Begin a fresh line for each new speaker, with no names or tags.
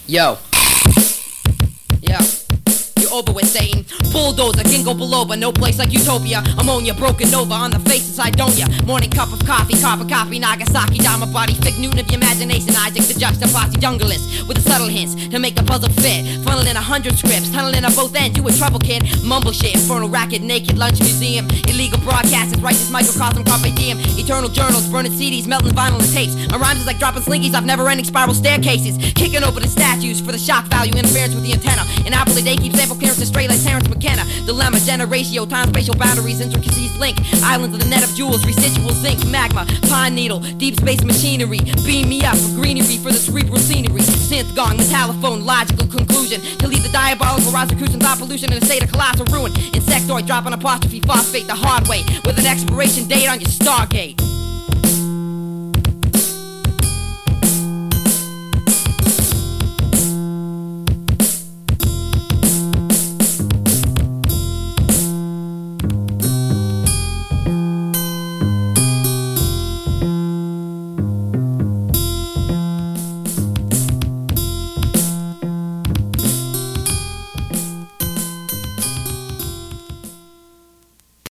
Yo. Yeah. You're over with Satan. Bulldozer, ginkgo biloba, no place like utopia. Ammonia broken over on the face inside, don't ya? Morning cup of coffee, carbon copy, Nagasaki, Dharma body, thick Newton of your imagination. Isaac the juxtaposi, junglist, with the subtle hints to make the puzzle fit. Funneling 100 scripts, tunneling on both ends. You a trouble kid, mumble shit, infernal racket, naked lunch museum, illegal broadcasters, righteous microcosm, carpe diem, eternal journals, burning CDs, melting vinyl and tapes. My rhymes is like dropping slinkies off never-ending spiral staircases, kicking over the statues for the shock value, interference with the antenna. And Apple a day keeps sample clearance straight like Terrence McKenna. Dilemma, generatio, time, spatial boundaries, intricacies link. Islands of the net of jewels, residual zinc, magma, pine needle, deep space machinery. Beam me up for greenery, for the cerebral scenery. Synth gong, metallophone, logical conclusion. To leave the diabolical Rosicrucian thought pollution in a state of colossal ruin. Insectoid, dropping apostrophe, phosphate the hard way, with an expiration date on your Stargate.